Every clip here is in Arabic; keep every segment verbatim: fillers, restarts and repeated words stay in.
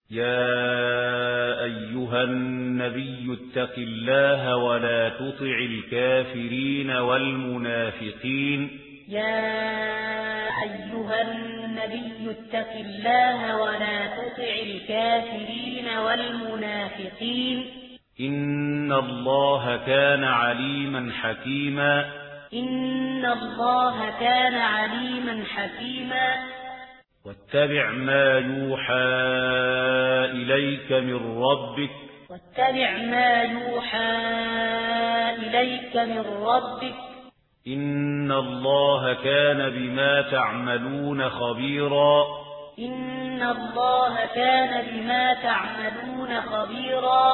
يا أيها النبي اتق الله ولا تطع الكافرين والمنافقين يا أيها النبي اتق الله ولا تطع الكافرين والمنافقين إن الله كان عليما حكيما إن الله كان عليما حكيما واتبع ما يوحى إليك من ربك واتبع ما يوحى إليك من ربك إن الله كان بما تعملون خبيرا إن الله كان بما تعملون خبيرا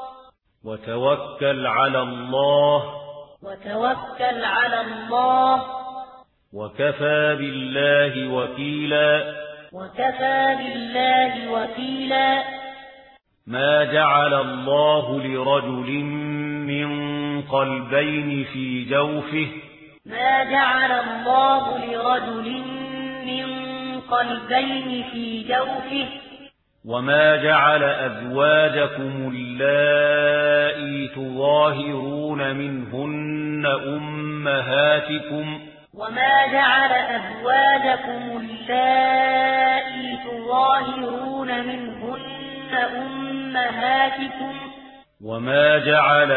وتوكل على الله وتوكل على الله وكفى بالله وكيلا وكفى بالله وكيلا ما جعل الله لرجل من قلبين في جوفه ما جعل الله لرجل من قلبين في جوفه وما جعل أزواجكم اللائي تظاهرون منهن أمهاتكم وما جعل أزواجكم اللائي تظاهرون منهن أمهاتكم وما جعل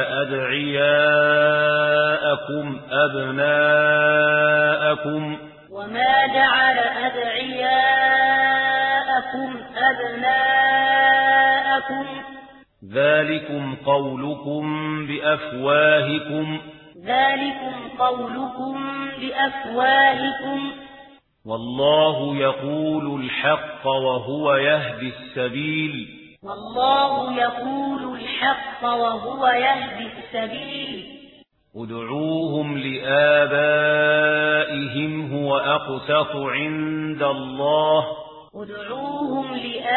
أدعياءكم أبناءكم وما جعل أدعياءكم أبناءكم ذلكم قولكم بأفواهكم ذلكم قولكم بأفواهكم والله يقول الحق وهو يهدي السبيل والله يقول الحق وهو يهدي السبيل ادعوهم لآبائهم هو أقسط عند الله ادعوهم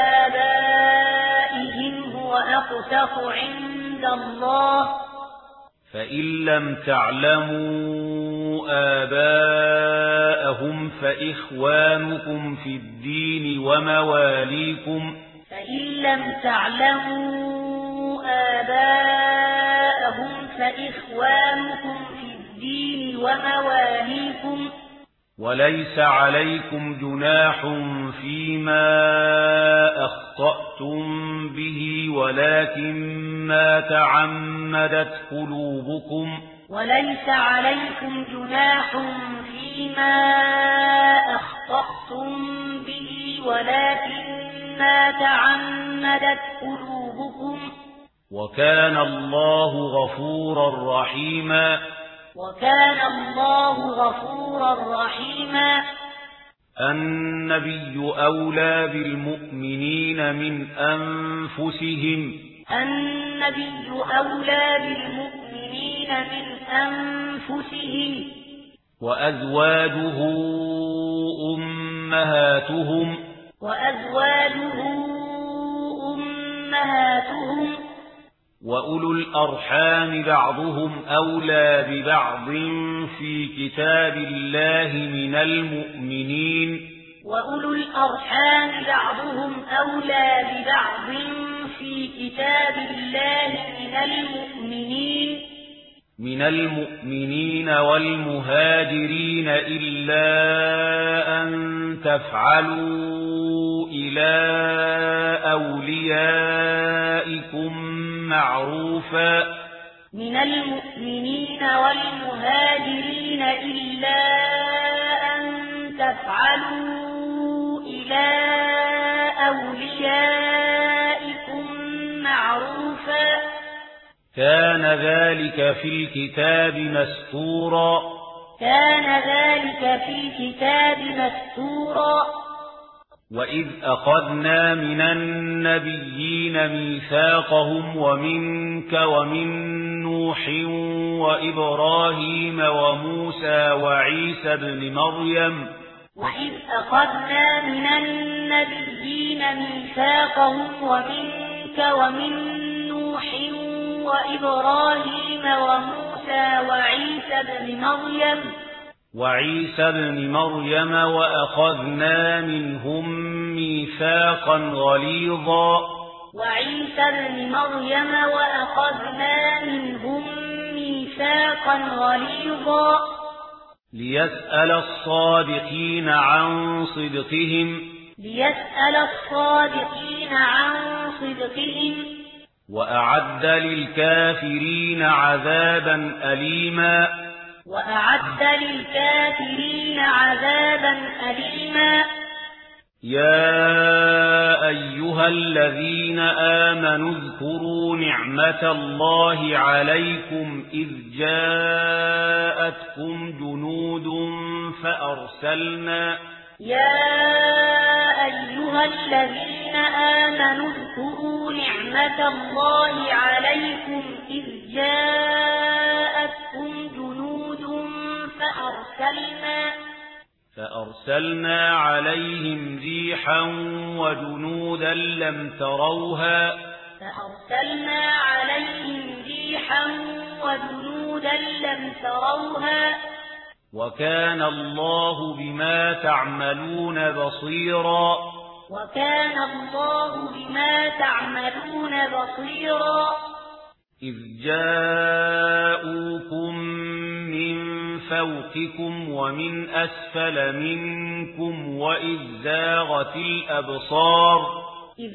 لآبائهم هو أقسط عند الله فإن لم تعلموا آباءهم فإخوانكم في الدين ومواليكم فإن لم تعلموا آباءهم فإخوانكم في الدين ومواليكم وليس عليكم جناح فيما أخطأتم به ولكن ما تعمدت قلوبكم وليس عليكم جناح فيما أخطأتم به ولكن ما تعمدت قلوبكم وكان الله غفورا رحيما وكان الله غفورا رحيما النبي أولى بالمؤمنين من أنفسهم النبي أولى بالمؤمنين من أنفسهم وأزواجه أمهاتهم وأزواجه أمهاتهم وأولو الأرحام بعضهم أولى ببعض في كتاب الله من المؤمنين وأولو الأرحام بعضهم أولى ببعض في كتاب الله من المؤمنين من المؤمنين والمهاجرين إلا أن تفعلوا إلى أوليائكم معروفا من المؤمنين والمهاجرين إلا أن تفعلوا إلى أوليائكم معروفا كان ذلك في الكتاب مسطورا كان ذلك في الكتاب مسطورا وإذ أخذنا من النبيين ميثاقهم ومنك ومن نوح وإبراهيم وموسى وعيسى ابن مريم وإذ أخذنا من النبيين ميثاقهم ومنك ومن نوح وإبراهيم وموسى وعيسى ابن مريم وعيسى ابن مريم وأخذنا منهم ميثاقا غليظا وعيسى ابن مريم وأخذنا منهم ميثاقا غليظا ليسأل الصادقين عن صدقهم ليسأل الصادقين عن صدقهم وأعد للكافرين عذابا أليما وأعد للكافرين عذابا أليما يا أيها الذين آمنوا اذكروا نعمة الله عليكم إذ جاءتكم جنود فأرسلنا يا أيها الذين آمنوا اذكروا نعمة الله عليكم إذ جاءتكم جنود فأرسلنا فأرسلنا عليهم ريحا وجنودا لم تروها فأرسلنا عليهم ريحا وجنودا لم تروها وكان الله بما تعملون بصيرا وكان الله بما تعملون بصيرا إذ جاءوكم من فوقكم ومن أسفل منكم وإذ زاغت الأبصار إذ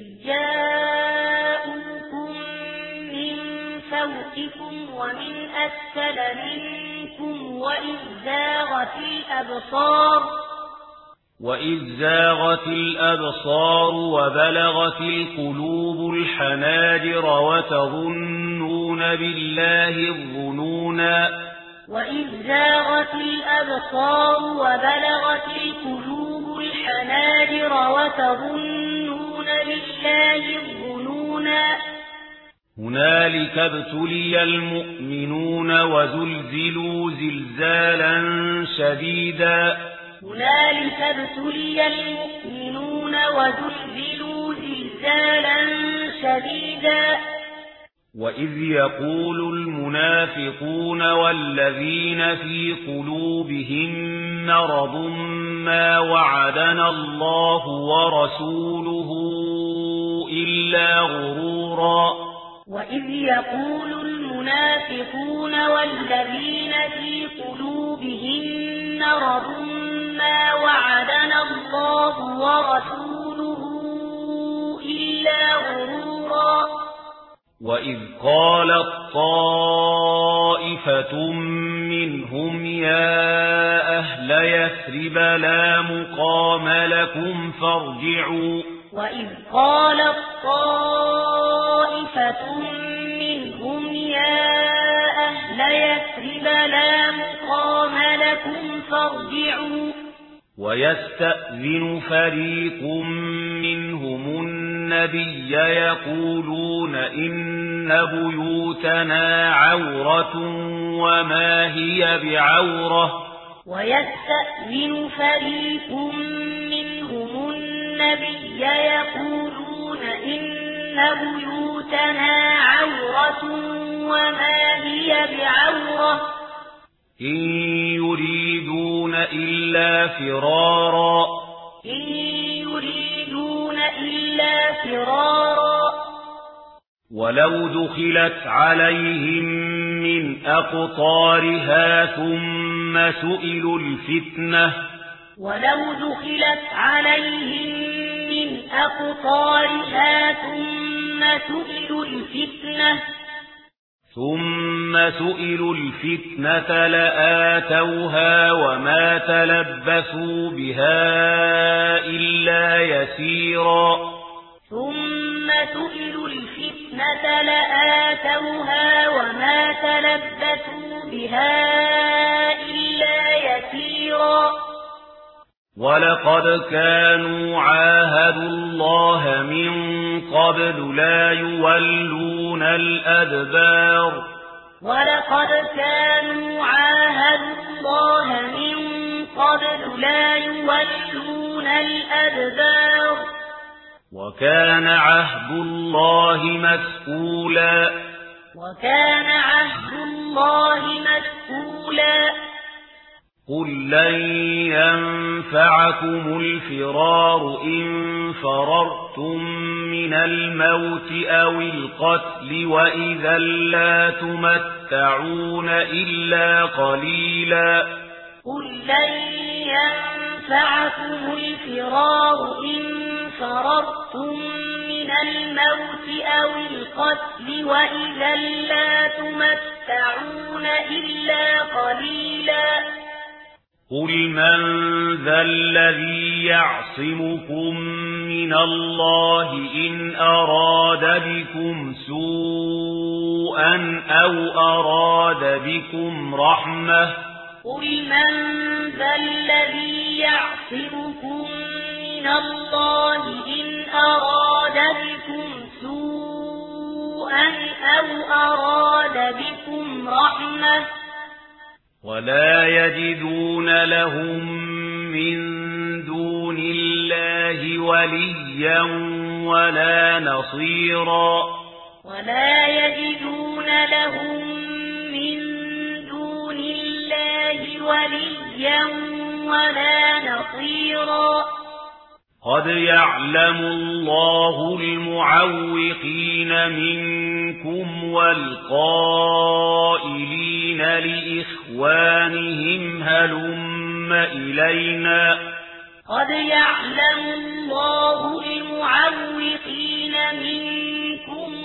جاءوكم من فوقكم ومن أسفل منكم وإذ زاغت الأبصار وإذ زاغت الأبصار وبلغت القلوب الحناجر وتظنون بالله الظنونا وإذ زاغت الأبصار وبلغت القلوب الحناجر وتظنون بالله الظنونا هنالك ابتلي المؤمنون وزلزلوا زلزالا شديدا هنالك ابتلي المؤمنون وزلزلوا زلزالا شديدا وإذ يقول المنافقون والذين في قلوبهم مرض ما وعدنا الله ورسوله إلا غرورا وإذ يقول المنافقون والذين في قلوبهم مرض ما وعدنا الله ورسوله إلا غرورا وإذ قالت طائفة منهم يا أهل يثرب لا مقام لكم فارجعوا وإذ قالت طائفة منهم يا أهل يثرب لا مقام لكم فارجعوا ويستأذن فريق منهم النبي يقولون إن بيوتنا عورة وما هي بعورة ويستأذن فريق منهم النبي يقولون إن بيوتنا عورة وما هي بعورة إن يريدون إلا فرارا إن يريدون إلا فرارا ولو دخلت عليهم من أقطارها ثم سئلوا الفتنة ولو دخلت عليهم من أقطارها ثم سئلوا الفتنة ثم سئلوا الفتنة لآتوها وما تلبثوا بها إلا يسيرا ثم سئلوا الفتنة لآتوها وما تلبثوا بها إلا يسيرا ولقد كانوا عاهدوا الله من قبل لا يولون الأدبار ولقد كانوا عاهدوا الله من قبل لا يولون الأدبار وكان عهد الله مسئولا وكان عهد الله مسئولا قل لن ينفعكم الفرار إن فررتم من الموت أو القتل وإذا لا تمتعون إلا قليلا قل لن ينفعكم الفرار إن فررتم من الموت أو القتل وإذا لا تمتعون إلا قليلا قل من ذا الذي يعصمكم من الله إن أراد بكم سوءا أو أراد بكم رحمة قل من ذا الذي يعصمكم من الله إن أراد بكم سوءا أو أراد بكم رحمة ولا يجدون لهم من دون الله وليا ولا نصيرا ولا يجدون لهم من دون الله وليا ولا نصيرا قد يعلم الله المعوقين منكم والقائلين لإخوانهم هلم إلينا قد يعلم الله المعوقين منكم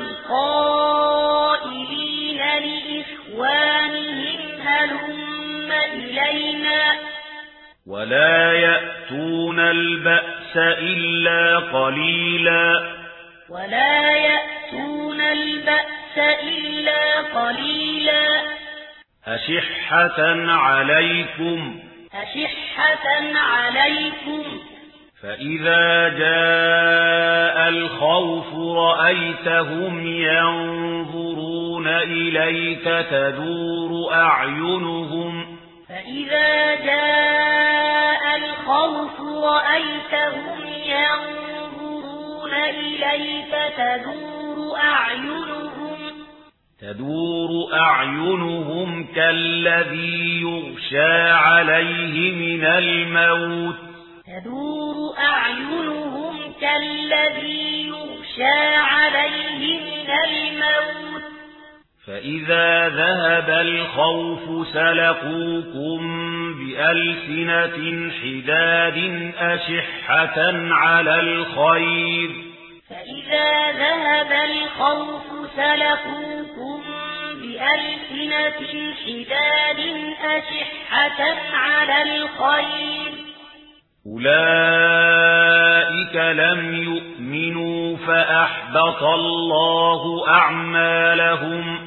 والقائلين لإخوانهم هلم إلينا ولا يأتون البأس إلا قليلا ولا يأتون البأس إلا قليلا أشحة عليكم أشحة عليكم فإذا جاء الخوف رأيتهم ينظرون إليك تدور أعينهم فإذا جاء الخوف رأيتهم ينظرون إليك تدور أعينهم تدور أعينهم كالذي يغشى عليه من الموت تدور أعينهم كالذي يغشى عليه من الموت فإذا ذهب الخوف سلقوكم بألسنة حداد أشحة على الخير فإذا ذهب الخوف سلقوكم بألسنة حداد أشحة على الخير أولئك لم يؤمنوا فأحبط الله أعمالهم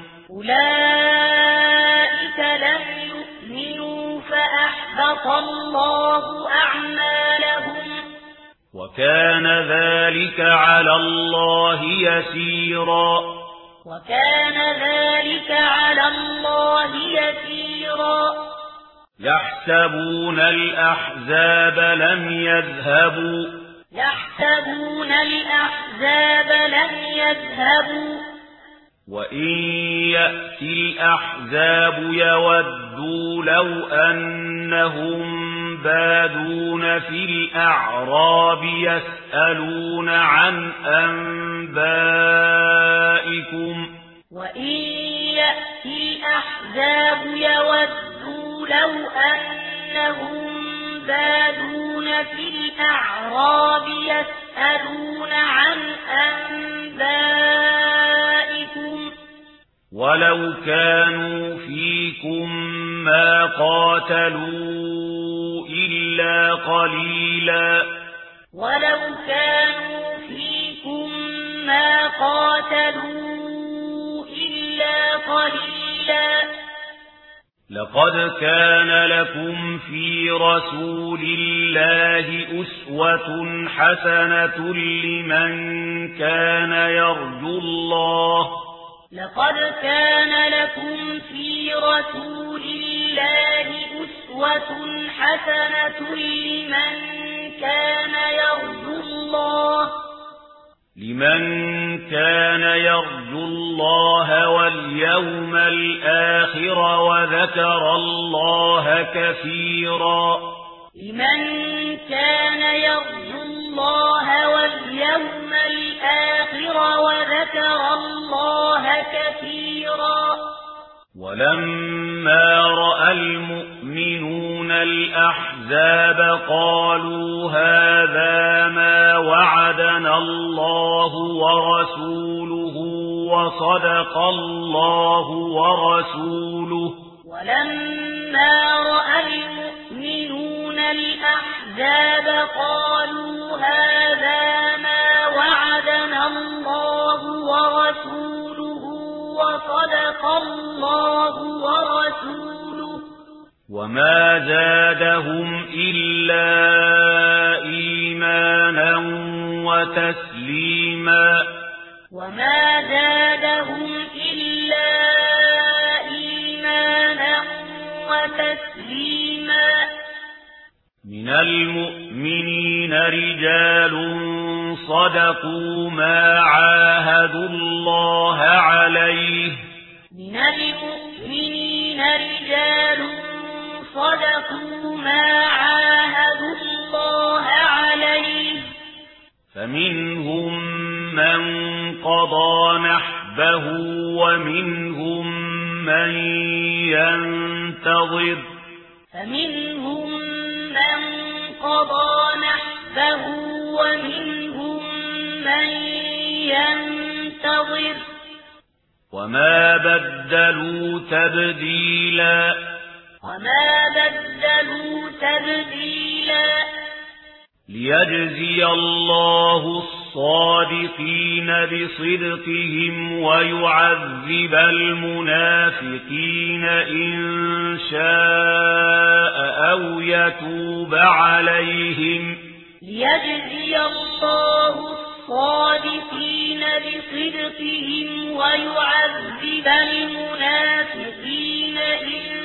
أولئك لم يؤمنوا فأحبط الله أعمالهم وكان ذلك على الله يسيرا وكان ذلك على الله يسيرا يحسبون الأحزاب لم يذهبوا يحسبون الأحزاب لم يذهبوا وإن يأتي الأحزاب يودوا لو أنهم بادون في الأعراب يسألون عن أنبائكم وإن يأتي الأحزاب يودوا لو أنهم بادون في الأعراب يسألون عن أنبائكم ولو كانوا فيكم ما قاتلوا إلا قليلا ولو كانوا فيكم ما قاتلوا إلا قليلا لقد كان لكم في رسول الله أسوة حسنة لمن كان يرجو الله لقد كان لكم في رسول الله أسوة حسنة لمن كان يرجو الله لمن كان يرجو الله واليوم الآخر وذكر الله كثيرا لمن كان يرجو الله واليوم الآخر وذكر الله كثيرا ولما رأى المؤمنون الأحزاب قالوا هذا ما وعدنا الله ورسوله وصدق الله ورسوله ولما رأى المؤمنون الأحزاب قالوا هذا ما وعدنا الله ورسوله وصدق الله ورسوله وما زادهم إلا إيمانا وتسليما وما زادهم إلا إيمانا وتسليما من المؤمنين رجال صدقوا ما عاهدوا الله عليه من المؤمنين رجال صدقوا ما عاهدوا الله عليه فمنهم من قضى نحبه ومنهم من ينتظر فمنهم من قضى نحبه ومنهم من ينتظر وما بدلوا تبديلا وما بدلوا تبديلا ليجزي الله الصادقين بصدقهم ويعذب المنافقين إن شاء أو يتوب عليهم ليجزي الله الصادقين بصدقهم ويعذب المنافقين إن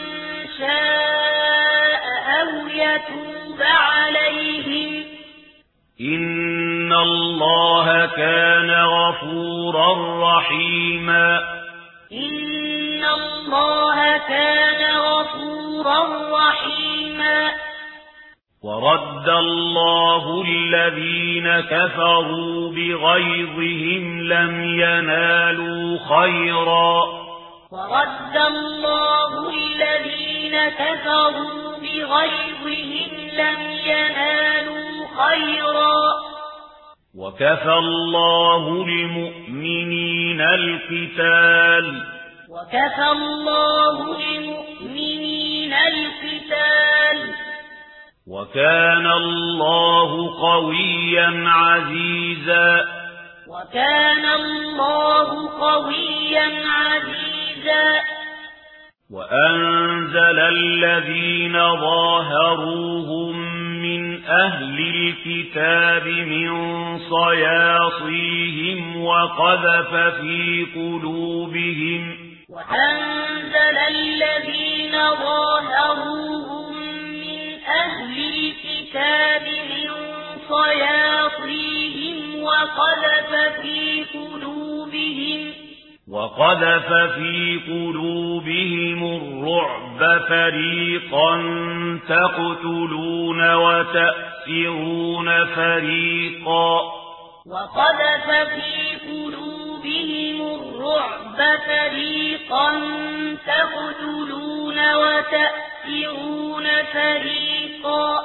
شاء أو يتوب عليهم إن الله كان غفورا رحيما إن الله كان غفورا رحيما ورد الله الذين كفروا بغيظهم لم ينالوا خيرا ورد الله الذين كفروا بغيظهم لم ينالوا خيرا وكفى الله المؤمنين القتال وكفى الله المؤمنين القتال وكان الله قويا عزيزا وكان الله قويا عزيزا وأنزل الذين ظاهروهم من أهل الكتاب من صياصيهم وقذف في قلوبهم وأنزل الذين ظاهروهم من أهل الكتاب من صياصيهم وقذف في قلوبهم وقذف في قلوبهم الرعب فريقا تقتلون وتأسرون فريقا وقذف في قلوبهم الرعب فريقا تقتلون وتأسرون فريقا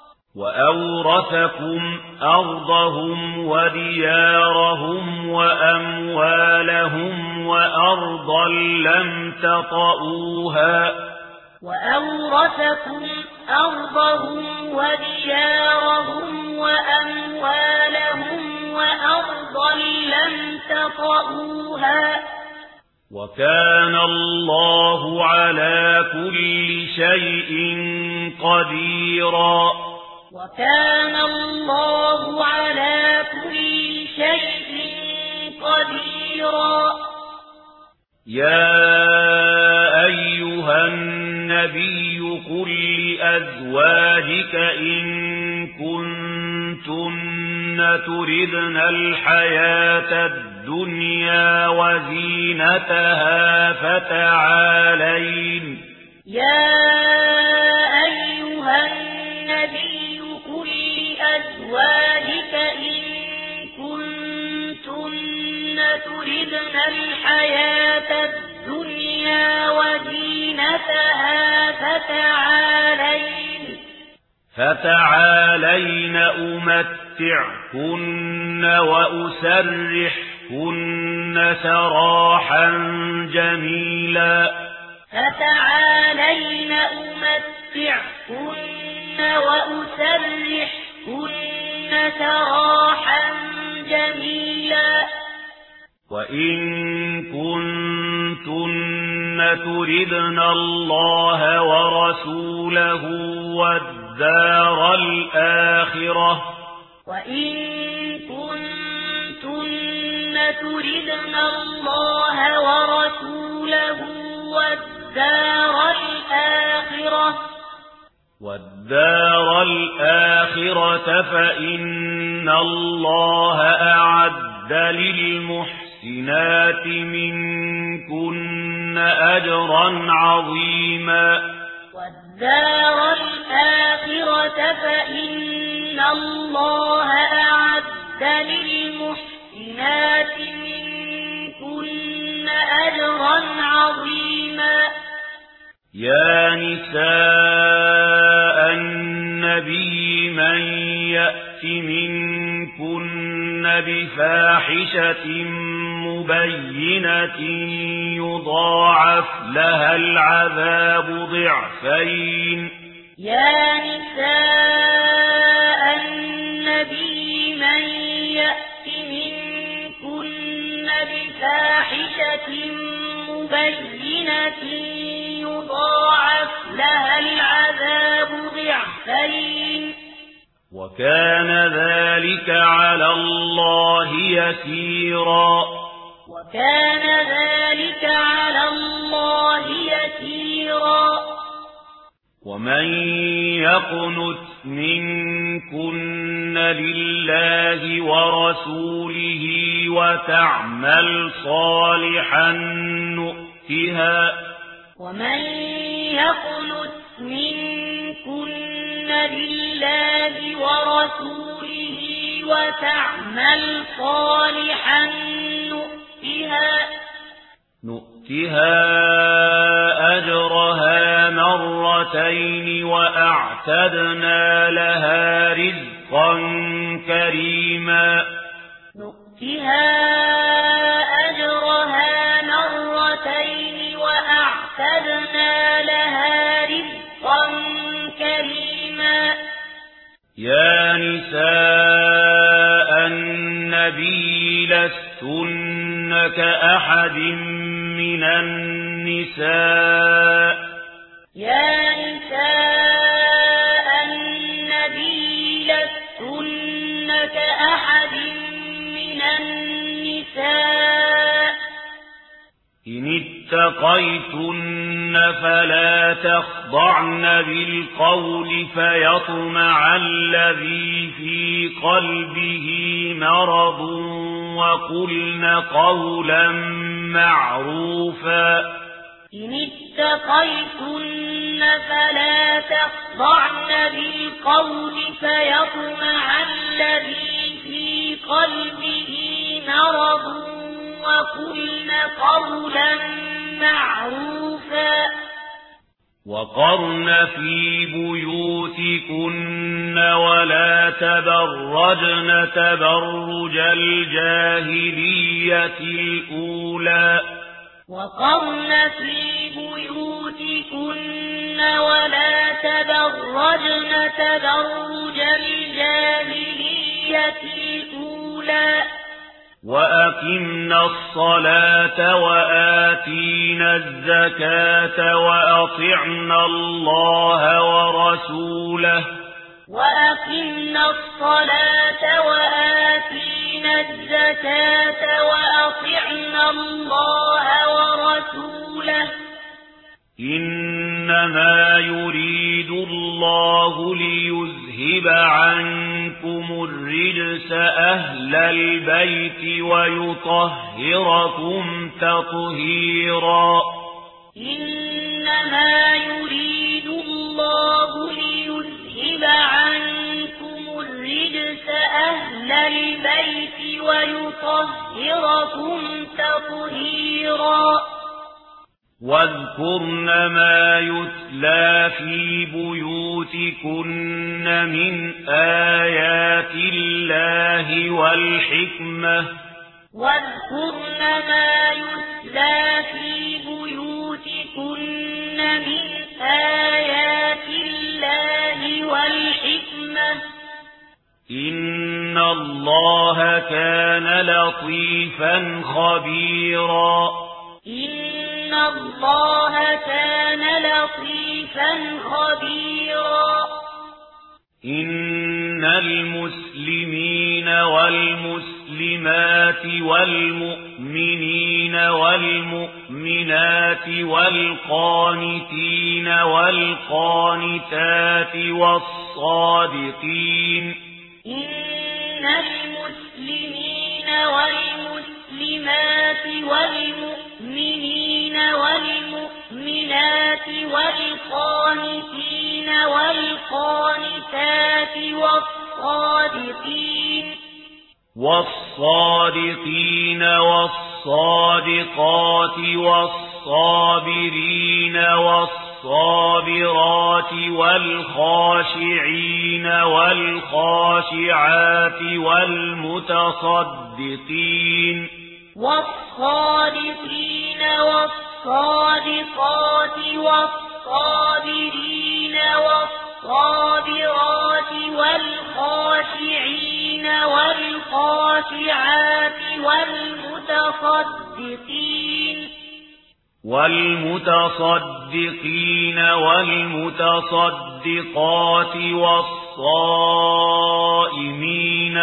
وأورثكم أرضهم وديارهم وأموالهم وأرضا لم تطئوها وأورثكم أرضهم وديارهم وأموالهم وأرضا لم تطئوها وكان الله على كل شيء قديرا وكان الله على كل شيء قديرا يا أيها النبي قل لأزواجك إن كنتن تردن الحياة الدنيا وزينتها فتعالين يا أيها النبي قل لأزواجك إن كنتن تردن الحياة الدنيا وزينتها فتعالين فتعالين أمتعكن وأسرحكن سراحا جميلا فتعالين أمتعكن وأسرحكن سراحا جميلا وإن كنتن تردن الله ورسوله والدار الآخرة وإن كنتن تردن الله ورسوله والدار الآخرة والدار الآخرة فإن الله أعد للمحسنات منكن أجرا عظيما والدار الآخرة فإن الله أعد للمحسنات منكن أجرا عظيما يا نساء النبي من يأت منكن بفاحشة مبينة يضاعف لها العذاب ضعفين يا نساء النبي من يأت منكن بفاحشة مبينة يضاعف لها العذاب ضعفين وكان ذلك على الله يسيرا وكان ذلك على الله يسيرا ومن يقنت منكن لله ورسوله وتعمل صالحا نؤتها ومن يقنت منكن لله ورسوله وتعمل صالحا نؤتها نؤتها أجرها مرتين وأعتدنا لها رزقا كريما نؤتها أجرها مرتين وأعتدنا لها رزقا كريما يا نساء النبي لستن كأحد من النساء يا نساء النبي لستن كأحد من النساء إن اتقيتن فلا تخضعن بالقول فيطمع الذي في قلبه مرض وقلن قولا معروفا إن اتقيتن فلا تخضعن بالقول فيطمع الذي في قلبه مرض وقلن قولا معروفا وقرن في بيوتكن ولا تبرجن تبرج الجاهلية الأولى وقرن في بيوتكن ولا تبرجن تبرج الجاهلية الأولى وأقمنا الصلاة وآتينا الزكاة وأطعنا الله ورسوله وأقمنا الصلاة وآتينا الزكاة وأطعنا الله ورسوله إنما يريد الله ليذهب عنكم عنكم الرجس أهل البيت ويطهركم تطهيرا إنما يريد الله ليذهب عنكم الرجس أهل البيت ويطهركم تطهيرا واذكرن ما يتلى في بيوتكن من آيات الله والحكمة واذكرن ما يتلى في بيوتكن من آيات الله والحكمة إن الله كان لطيفا خبيرا إن الله كان لطيفا خبيرا إن المسلمين والمسلمات والمؤمنين والمؤمنات والقانتين والقانتات والصادقين إن المسلمين والمسلمات والمؤمنين والمؤمنات والقانتين والقانتات والصادقين والصادقين والصادقات والصابرين والصابرات والخاشعين والخاشعات والمتصدقين والصادقين والصادقات والصابرين والصابرات والخاشعين والخاشعات والمتصدقين والمتصدقين والمتصدقات والصائمين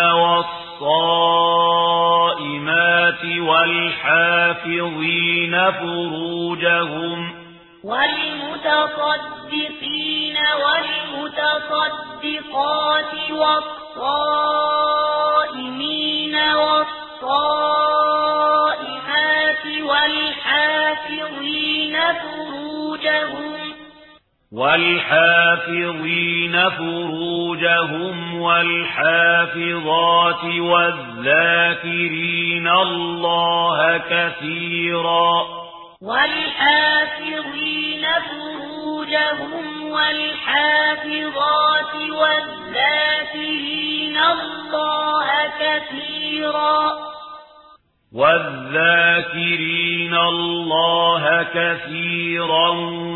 والصائمات والحافظين فروجهم والمتصدقين والمتصدقات والصائمين والصائمات والحافظين فروجهم والحافظين فروجهم والحافظات والذاكرين الله كثيرا والحافظين فروجهم والحافظات والذاكرين الله كثيرا والذاكرين الله كثيرا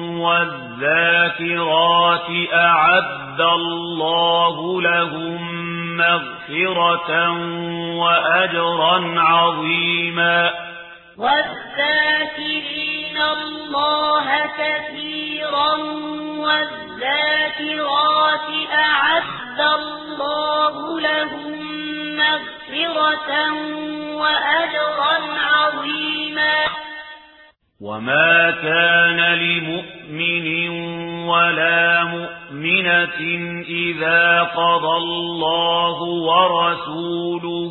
والذاكرات أعد الله لهم مغفرة وأجرا عظيما والذاكرين الله كثيرا والذاكرات أعد الله لهم مغفرة وأجرا عظيما وما كان لمؤمن ولا مؤمنة إذا قضى الله ورسوله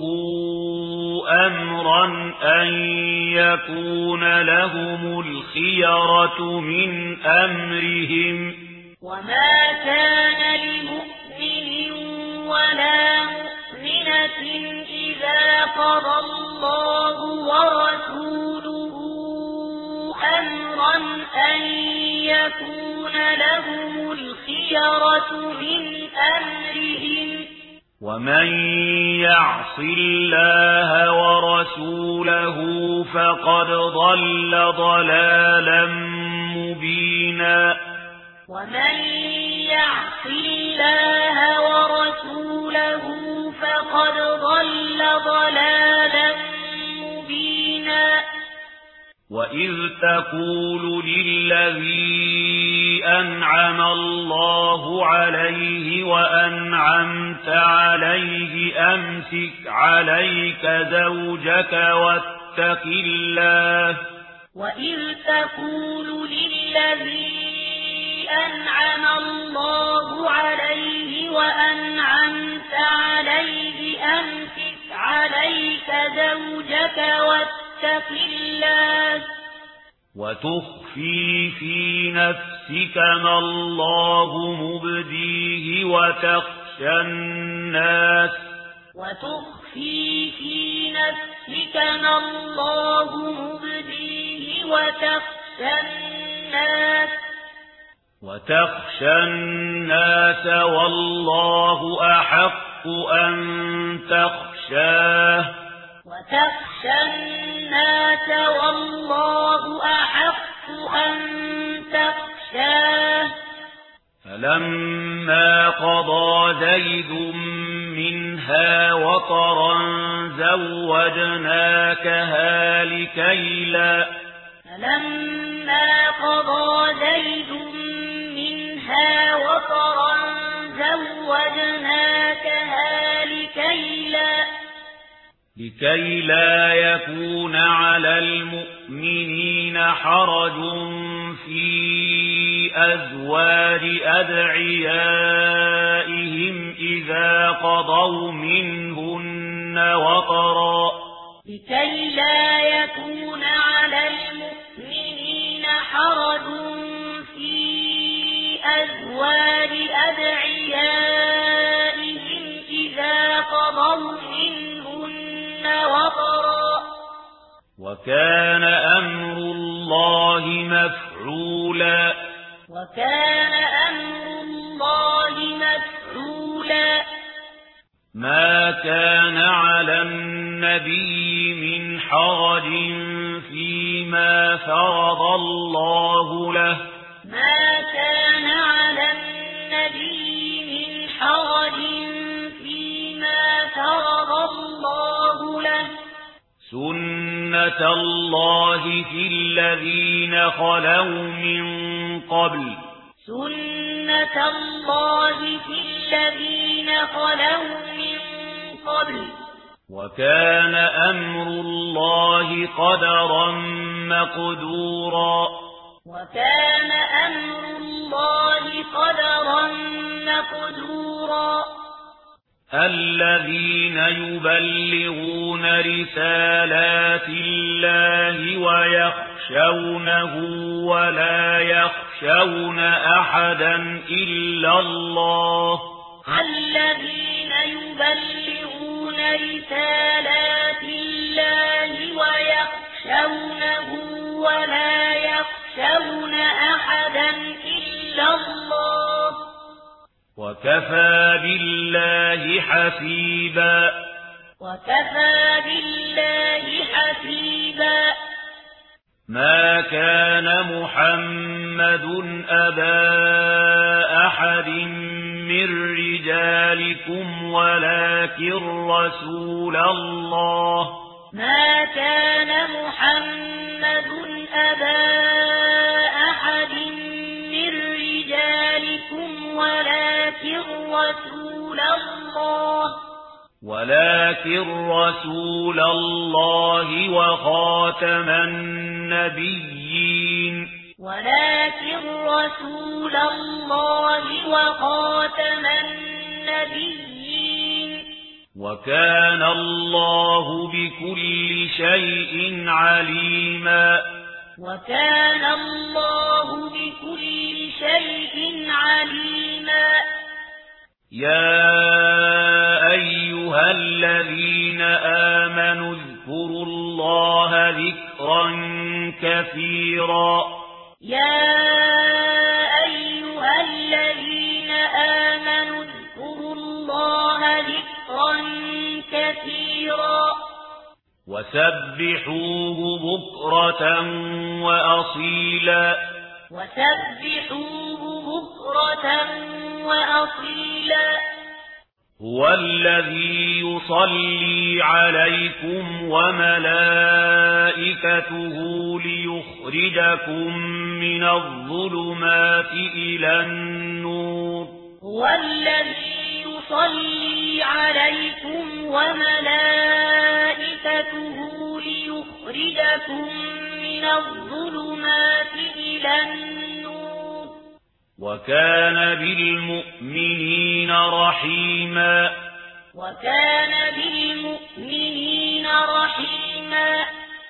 أمرا أن يكون لهم الخيرة من أمرهم وما كان لمؤمن ولا مؤمنة إذا قضى الله ورسوله أمرا أن يكون لهم الخيرة من أمرهم ومن يعص الله ورسوله فقد ضل ضلالا مبينا ومن يعص الله ورسوله فقد ضل ضلالا مبينا وإذ تقول للذي أنعم الله عليه وأنعمت عليه أمسك عليك زوجك واتق الله وإذ تقول للذي أنعم الله عليه وأنعمت عليه أمسك عليك زوجك واتق الله وتخفي في نفسك ما الله مبديه وتخشى الناس وتخفي في نفسك ما الله مبديه وتخشى الناس وتخشى الناس والله أحق أن تخشاه وتخشى الناس والله أحق أن تخشاه فلما قضى زيد منها وطرا زوجناكها لكي لا فلما قضى زيد منها وطرا زوجناكها لكي لا لكي لا يكون على المؤمنين حرج في أزواج أدعيائهم إذا قضوا منهن وطرا لكي لا يكون على المؤمنين حرج في أزواج أدعيائهم إذا قضوا منهن وطرا وكان أمر الله مفعولا وكان أمر الله مفعولا ما كان على النبي من حرج فيما فرض الله له ما كان على النبي من حرج فيما فرض الله له سنة الله في الذين خلوا من قبل سنة الله في الذين خلوا من قبل وكان أمر الله قدرا مقدورا وكان أمر الله قدرا مقدورا الذين يبلغون رسالات الله ويخشونه ولا يخشون أحدا إلا الله الذين يبلغون رسالات الله ويخشونه ولا يخشون أحدا إلا الله وكفى بالله حسيبا وكفى بالله حسيبا ما كان محمد أبا أحد من رجالكم ولكن رسول الله ما كان محمد أبا أحد من رجالكم ولكن رسول الله ولكن رسول الله وخاتم النبيين ولكن رسول الله وخاتم النبيين وكان الله بكل شيء عليما وكان الله بكل شيء عليما يا أيها الذين آمنوا اذكروا الله ذكرا كثيرا يا أيها الذين آمنوا اذكروا الله ذكرا كثيرا وسبحوه بكرة وأصيلا وسبحوه بكرة وأصيلا هو الذي يصلي عليكم وملائكته ليخرجكم من الظلمات إلى النور هو الذي يصلي عليكم وملائكته ليخرجكم من الظلمات إلى النور وكان بالمؤمنين رحيما وكان بالمؤمنين رحيما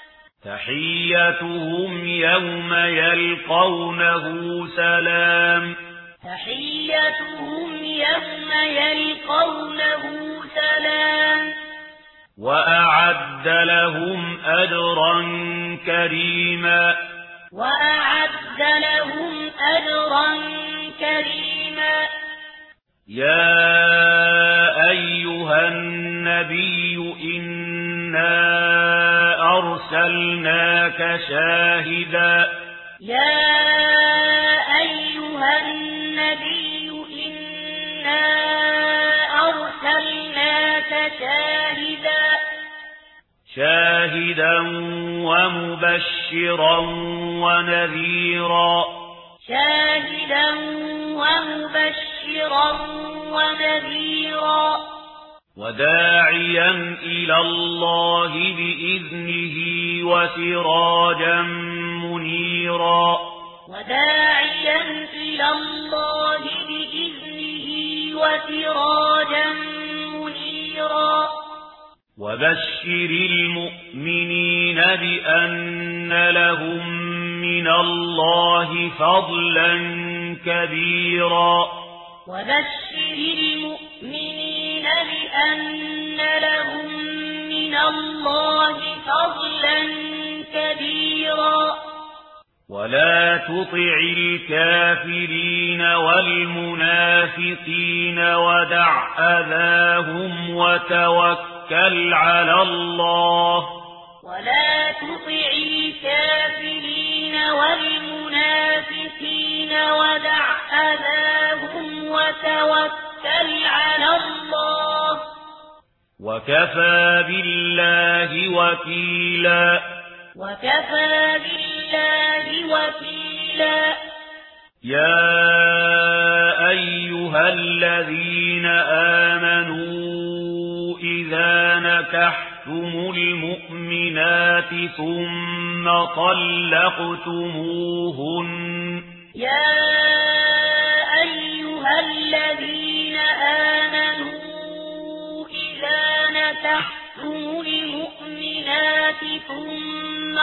تحيتهم يوم يلقونه سلام تحيتهم يوم يلقونه سلام وأعد لهم أجرا كريما وأعد لهم أجرا كريما يا أيها النبي إنا أرسلناك شاهدا يا أيها النبي إنا أرسلناك شاهدا شاهدا ومبشرا ونذيرا شاهدا ومبشرا ونذيرا وداعيا إلى الله بإذنه وسراجا منيرا وداعيا إلى الله بإذنه وسراجا منيرا وبشر المؤمنين بأن لهم من الله فضلا كبيرا وبشر المؤمنين بأن لهم من الله فضلا كبيرا ولا تطع الكافرين والمنافقين ودع أذاهم وتوكل على الله ولا تطع الكافرين والمنافقين ودع أذاهم وتوكل على الله وكفى بالله وكيلا وكفى بالله وكيلا يا أيها الذين آمنوا إذا نكحتم المؤمنات ثم طلقتموهن يا أيها الذين آمنوا إذا نكحتم المؤمنات ثم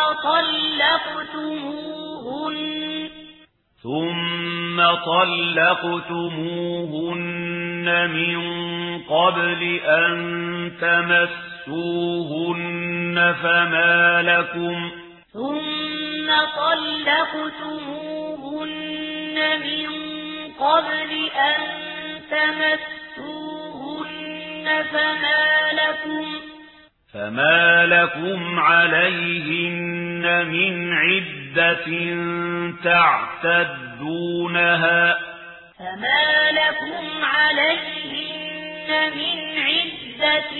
طلقتموهن ثم طلقتموهن من قبل أن تمسوهن فما لكم ثم طلقتموهن من قبل أن تمسوهن فما لكم فما لكم عليهن من عدة تعتدونها فما لكم عليهن من عدة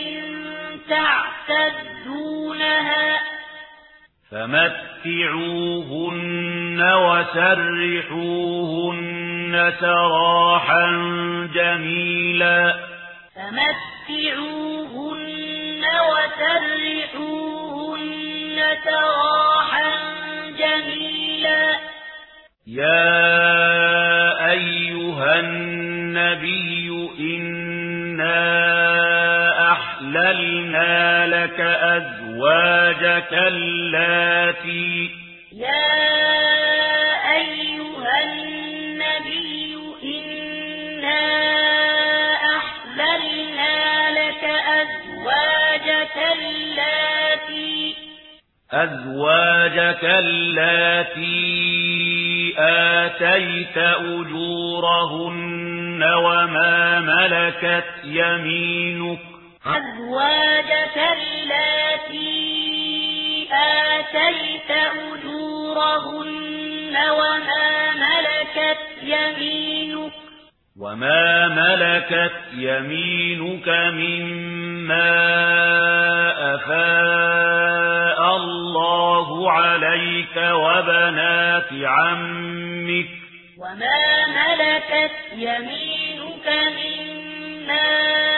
تعتدونها فمتعوهن وسرحوهن سراحا جميلا فمتعوهن وسرحوهن سراحا جميلا يا أيها النبي إنا أحللنا لك أزواجك اللاتي يا أيها النبي إنا أحللنا لك أزواجك اللاتي أزواجك اللاتي آتيت أجورهن وما ملكت يمينك أزواجك اللاتي آتيت أجورهن وما ملكت يمينك وما ملكت يمينك مما أفاء الله عليك وبنات عمك وما ملكت يمينك مما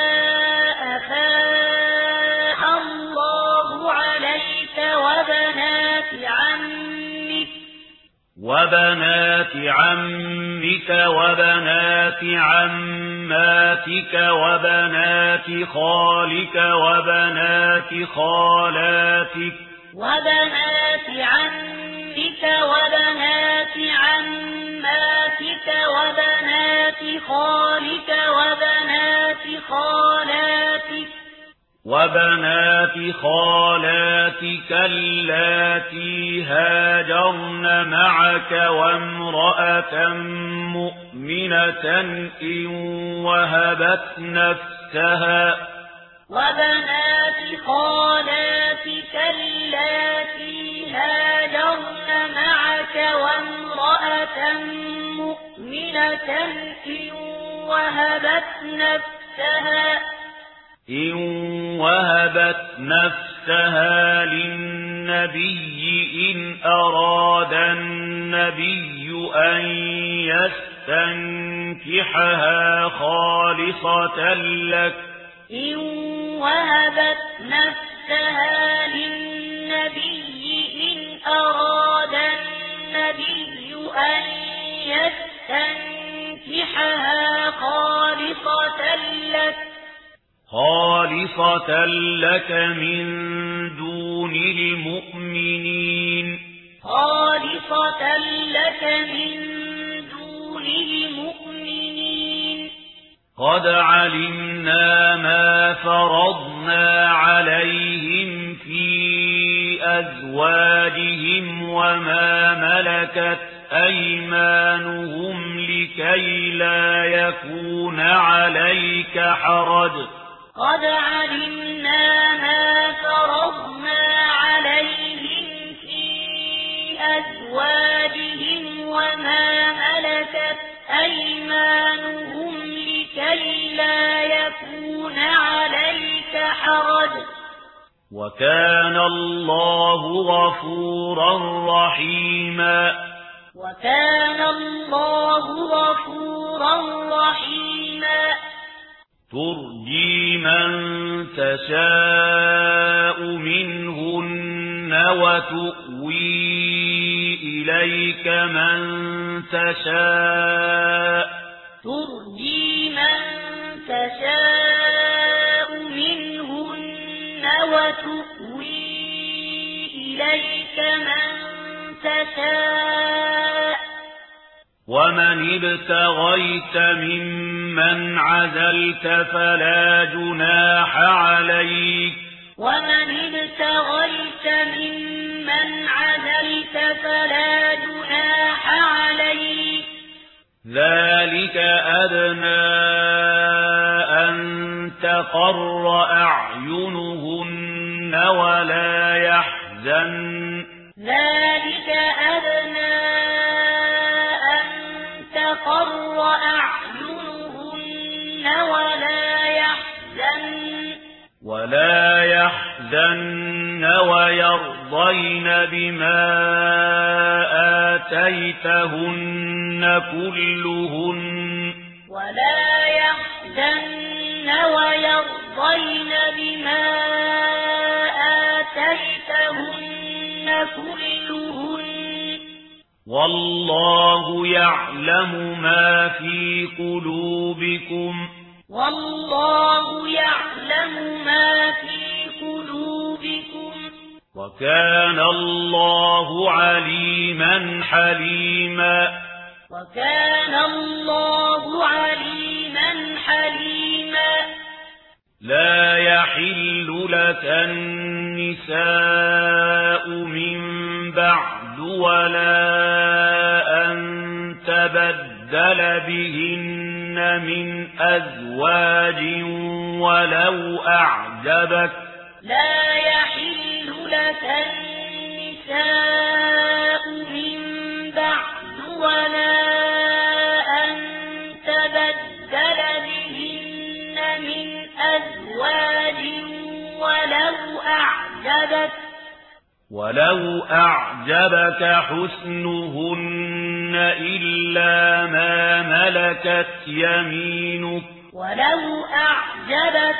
أفاء الله عليك وبنات عمك وبنات عمك وبنات عماتك وبنات خالك وبنات خالاتك وبنات عمك وبنات عماتك وبنات خالك وبنات خالاتك وبنات خالاتك اللاتي هاجرن معك وامرأة مؤمنة إن وهبت نفسها وبنات خالاتك اللاتي هاجرن معك وامرأة مؤمنة إن وهبت نفسها إن وهبت نفسها للنبي إن أراد النبي أن يستنكحها خالصة لك إن وهبت نفسها للنبي إن أراد النبي أن يستنكحها خالصة لك خالصة لك من دون المؤمنين خالصة لك من دون المؤمنين قد علمنا ما فرضنا عليهم في أزواجهم وما ملكت أيمانهم لكي لا يكون عليك حرج قد علمنا ما فرضنا عليهم في أزواجهم وما ملكت أيمانهم لكي لا يكون عليك حرج وكان الله غفورا رحيما وكان الله غفورا رحيما ترجي من تشاء منهن وتؤوي إليك من تشاء ترجي من تشاء منهن وتؤوي إليك من تشاء ومن ابتغيت ممن عزلت فلا جناح عليك ومن ابتغيت ممن عزلت فلا جناح عليك ذلك أدنى أن تقر أعينهن ولا يحزن ذلك أدنى أن تقر أعينهن ولا يحزن ولا يحزن ويرضين بما آتيتهن كلهن ولا يحزن ويرضين بما آتيتهن كلهن والله يعلم ما في قلوبكم والله يعلم ما في قلوبكم وكان الله عليما حليما وكان الله عليما حليما لا يحل لك النساء من بعد ولا أن تبدل بهن من أزواج ولو أعجبك لا يحل لك النساء من بعد ولا أن تبدل بهن من أزواج ولو أعجبك ولو أعجبك حسنهن إلا ما ملكت يمينك ولو أعجبك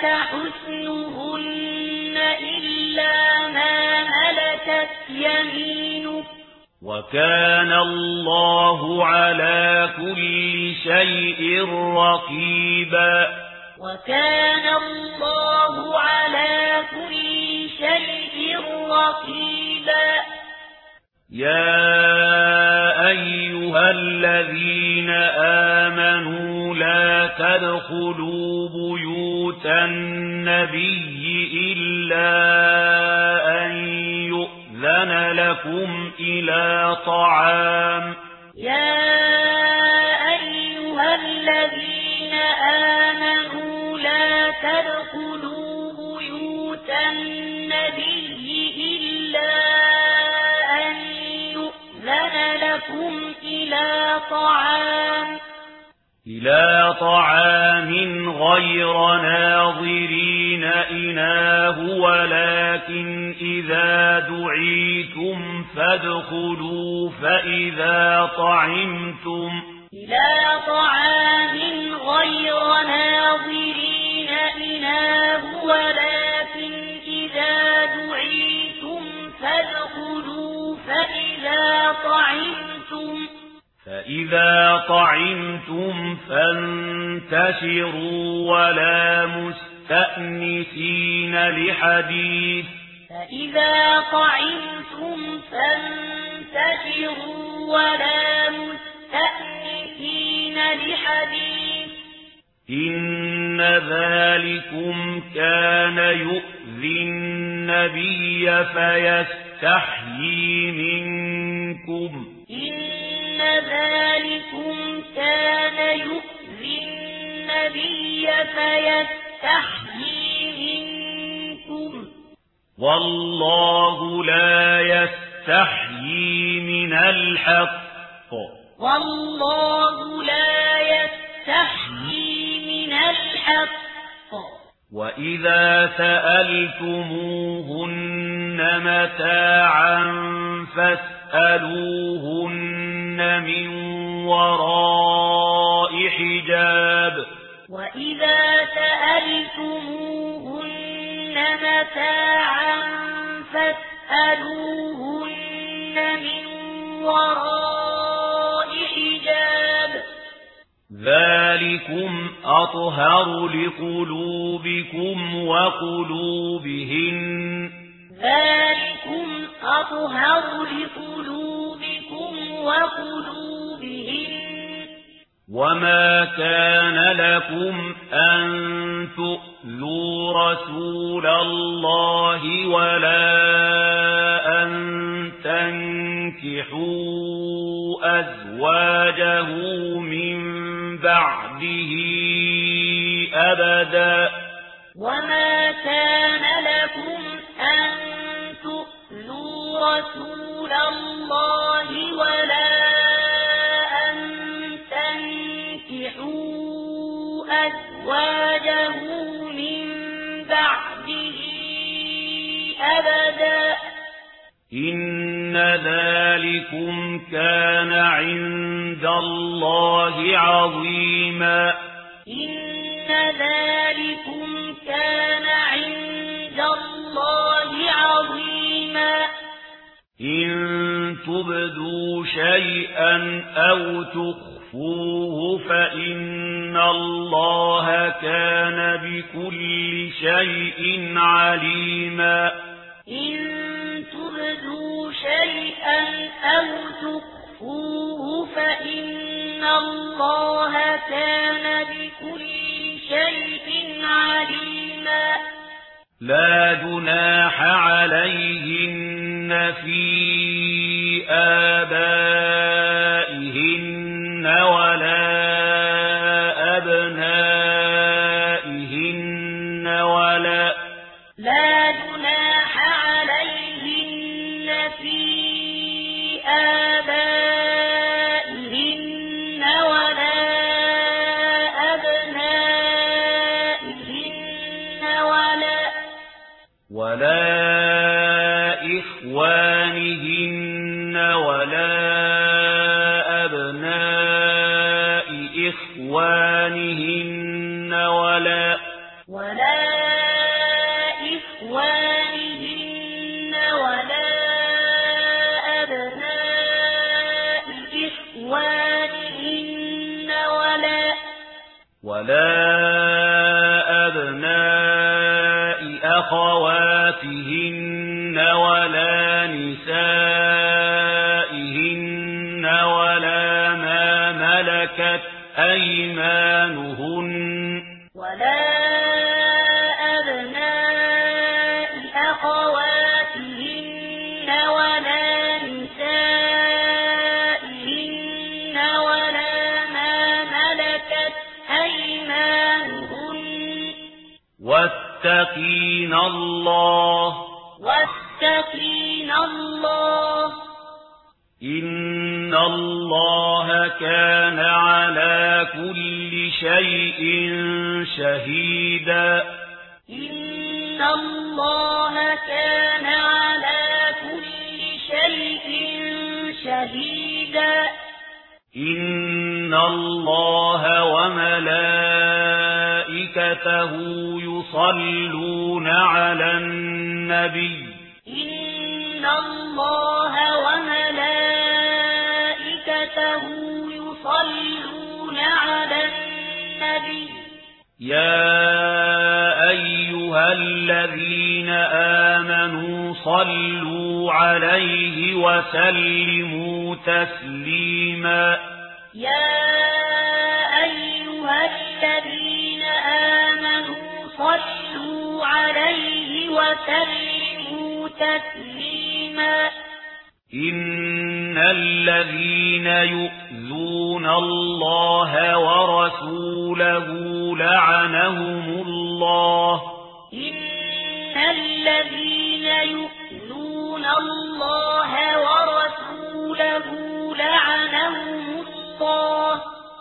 حسنهن إلا ما ملكت يمينك وكان الله على كل شيء رقيبا وكان الله على كل شيء رقيبا يا أيها الذين آمنوا لا تدخلوا بيوت النبي إلا أن يؤذن لكم إلى طعام يا أيها الذين آمنوا لا تدخلوا بيوت النبي إلا لكم إلى طعام إلى طعام غير ناظرين إناه ولكن إذا دعيتم فادخلوا فإذا طعمتم إلى طعام غير ناظرين إناه ولكن إذا دعيتم فادخلوا فإذا طعمتم فإذا طعمتم فانتشروا ولا مستأنسين لحديث فإذا طعمتم فانتشروا ولا مستأنسين لحديث إن ذلكم كان يؤذي النبي فيستحيي منكم إن ذلكم كان يؤذي النبي فيستحيي منكم والله لا يستحيي من الحق والله لا يستحيي من الحق وإذا سألتموهن متاعا فاسألوهن من وراء حجاب وإذا سألتموهن متاعا فاسألوهن من وراء حجاب ذلكم أطهر لقلوبكم وقلوبهن ذلكم أطهر لقلوبكم وقلوبهن وما كان لكم أن تؤذوا رسول الله ولا أن تنكحوا أزواجه من بعده أبدا وما كان لكم أن تؤذوا رسول الله ولا أن تنكحوا أزواجه من بعده أبدا إن ذلكم كان عند الله عظيما إن ذلكم كان عند الله عظيما إن تبدوا شيئا أو تخفوه فإن الله كان بكل شيء عليما إن تبدوا شيئا أو تخفوه فإن الله كان بكل شيء عليما لا جناح عليهن في آبائهن ولا أبنائهن ولا لا جناح عليهن في آبائهن ولا أبنائهن ولا ولا إخوانهن ولا أبناء إخوانهن ولا ولا إخوانهن ولا أبناء ولا أبناء أخواتهن ولا نسائهن ولا ما ملكت أيمانهن ولا أبناء أخواتهن ولا نسائهن ولا ما ملكت أيمانهن واتقين الله واتقين الله إن الله كان على كل شيء شهيدا إن الله كان على كل شيء شهيدا إن الله وملائكته يصلون على النبي إن الله وملائكته يصلون على النبي يا أيها الذين آمنوا صلوا عليه وسلموا تسليما يا أيها الذين آمنوا صلوا عليه وسلموا تسليما إن الذين يؤذون الله ورسوله لعنهم الله إن الذين يؤذون الله ورسوله لعنهم الله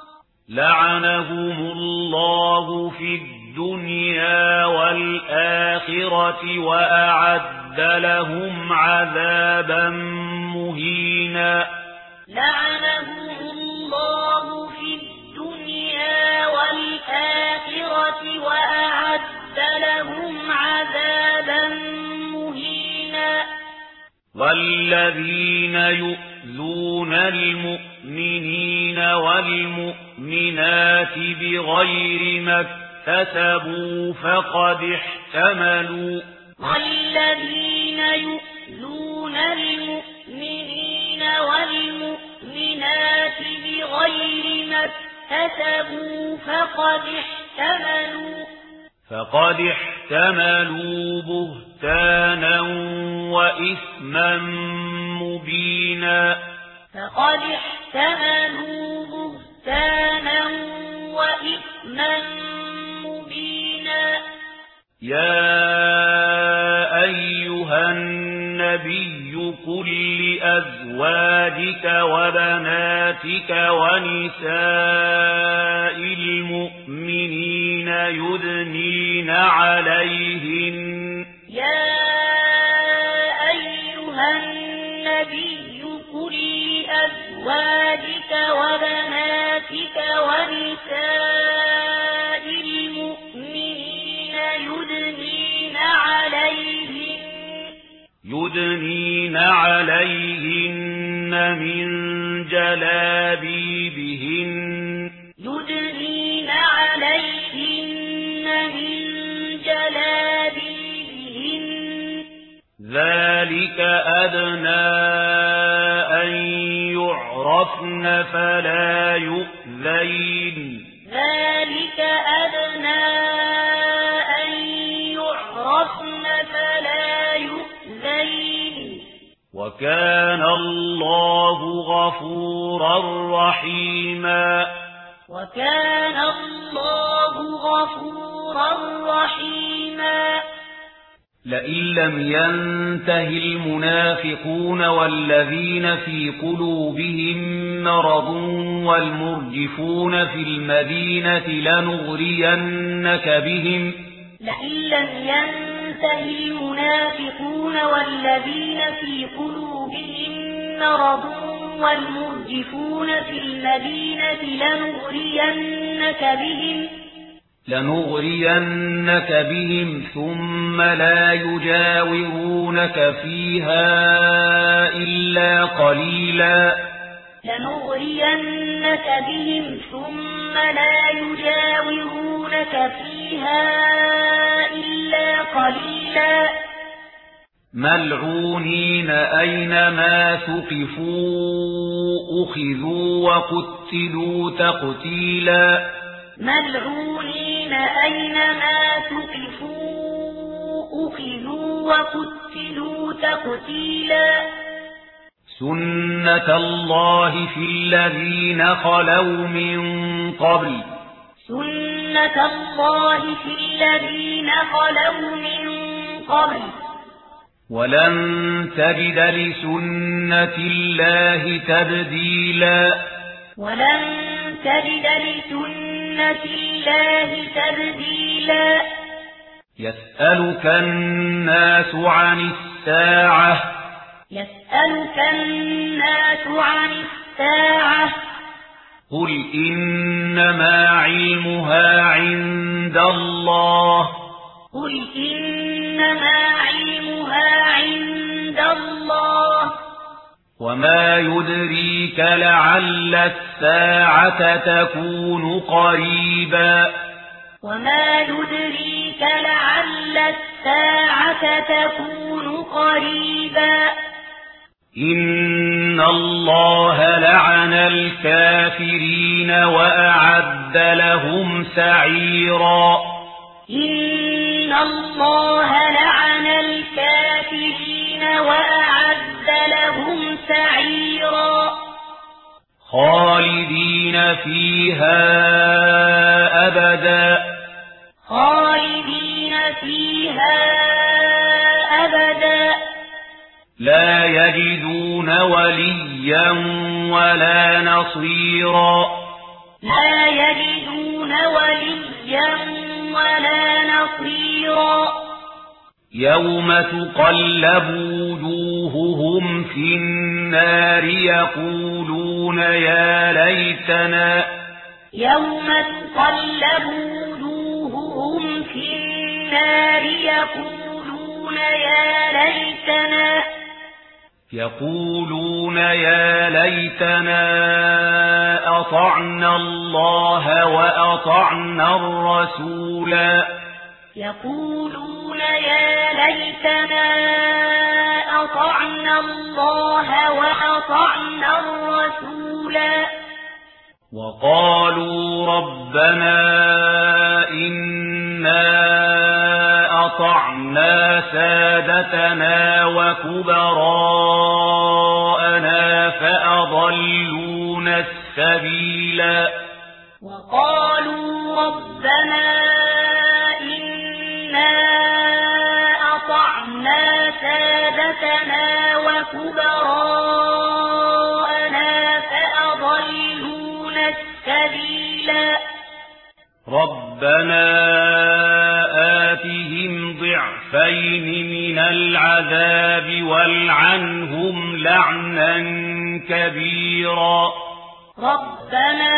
لعنهم الله في الدنيا والآخرة وأعد لهم عذابا مهينا لعنهم الله في الدنيا والآخرة وأعد لهم عذابا مهينا والذين يؤذون المؤمنين والمؤمنات بغير ما اكتسبوا فقد احتملوا والذين يؤذون المؤمنين والمؤمنات بغير ما اكتسبوا فقد احتملوا فقد احتملوا بهتانا وإثما مبينا فقد احتملوا بهتانا وإثما مبينا يا أيها النبي قل لأزواجك وبناتك ونساء المؤمنين يدنين عليهن يا أيها النبي قل لأزواجك وبناتك ونساء المؤمنين يدنين عليهن يدنين عليهن من جلابيبهن يدنين عليهن من جلابيبهن ذلك أدنى أن يعرفن فلا يؤذين ذلك أدنى أن يعرفن فلا يؤذين وكان الله غفورا رحيما وكان الله غفورا رحيما لئن لم ينته المنافقون والذين في قلوبهم مرض والمرجفون في المدينة لنغرينك بهم لئن لم ينته المنافقون والذين في قلوبهم مرض والمرجفون في المدينة لنغرينك بهم لنغرينك بهم ثم لا يجاورونك فيها إلا قليلا لنغرينك بهم ثم لا يجاورونك فيها إلا قليلا ملعونين أينما ثقفوا أخذوا وقتلوا تقتيلا ملعونين أينما ثقفوا أخذوا وقتلوا تقتيلا سنة الله في الذين خلوا من قبل سنة الله في الذين خلوا من قبل ولن تجد لسنة الله تبديلا ولن تجد لسنة الله تبديلا يسألك الناس عن الساعة يسألك الناس عن الساعة قل إنما علمها عند الله قل إنما علمها عند الله وما يدريك لعل الساعة تكون قريبا وما يدريك لعل الساعة تكون قريبا إن الله لعن الكافرين وأعد لهم سعيرا إن الله لعن الكافرين وأعد لهم سعيرا خالدين فيها أبدا خالدين فيها أبدا لا يجدون وليا ولا نصيرا لا يجدون وليا ولا نصيرا يوم تقلب وجوههم في النار يقولون يا ليتنا يوم تقلب وجوههم في النار يقولون يا ليتنا يقولون يا ليتنا أطعنا الله وأطعنا الرسولا يقولون يا ليتنا أطعنا الله وأطعنا الرسولا وقالوا ربنا إنا أطعنا سادتنا وكبراءنا فأضلونا السبيلا وقالوا ربنا إنا أطعنا سادتنا وكبراءنا فأضلونا السبيلا ربنا آتهم ضعفين من العذاب والعنهم لعنا كبيرا ربنا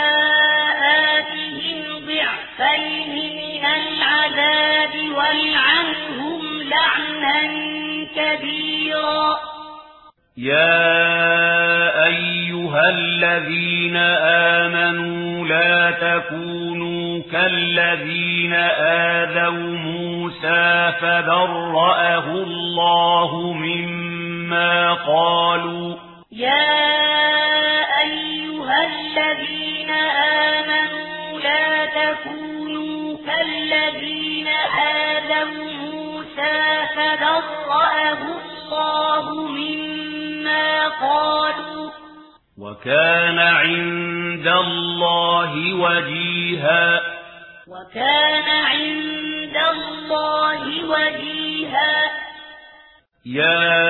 آتهم ضعفين من العذاب والعنهم لعنا كبيرا يا أيها الذين آمنوا لا تكونوا كالذين آذوا موسى فبرأه الله مما قالوا يا أيها الذين آمنوا لا تكونوا كالذين آذوا موسى فبرأه الله مما قالوا وكان عند الله وجيها وكان عند الله وجيها يا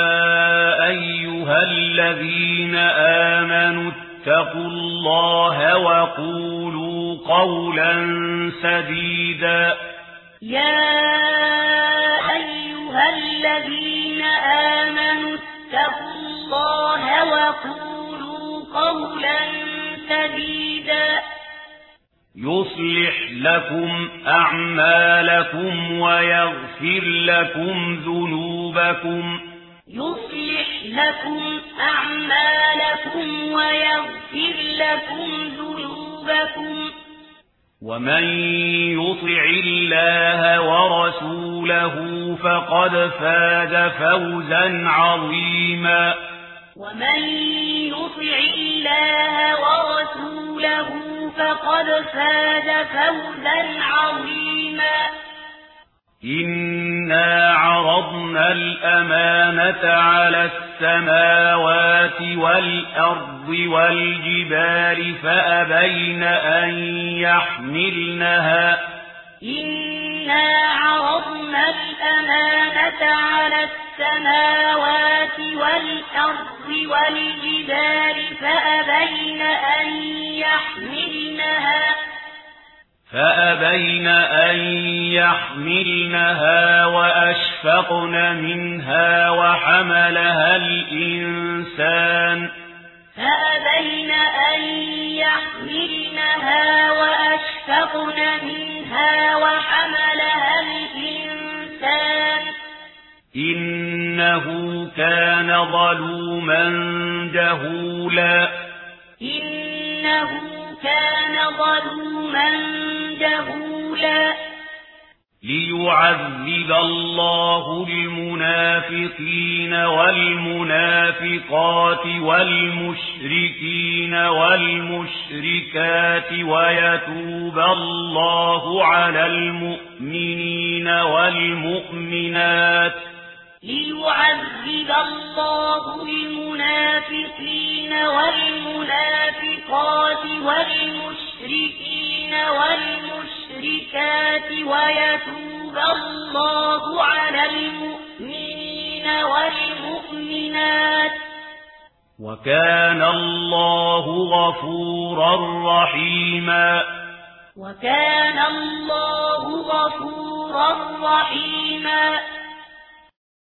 أيها الذين آمنوا اتقوا الله وقولوا قولا سديدا يا أيها الذين آمنوا اتقوا الله وقولوا قولا سديدا يصلح لكم أعمالكم ويغفر لكم ذنوبكم يصلح لكم أعمالكم ويغفر لكم ذنوبكم ومن يطع الله ورسوله فقد فاز فوزا عظيما ومن يطع الله ورسوله فقد فاز فوزا عظيما إنا عرضنا الأمانة على السماوات والأرض والجبال فأبين أن يحملنها إنا عرضنا الأمانة على السماوات والأرض والجبال فأبين أن يحملنها فأبين أن يحملنها وأشفقن منها وحملها الإنسان فأبين أن يحملنها وأشفقن منها وحملها الإنسان إنه كان ظلوما جهولا إنه كان ظلوما جهولا ليعذب الله المنافقين والمنافقات والمشركين والمشركات ويتوب الله على المؤمنين والمؤمنات ليعذب الله المنافقين والمنافقات والمشركين والمشركات ويتوب الله على المؤمنين والمؤمنات وكان الله غفورا رحيما وكان الله غفورا رحيما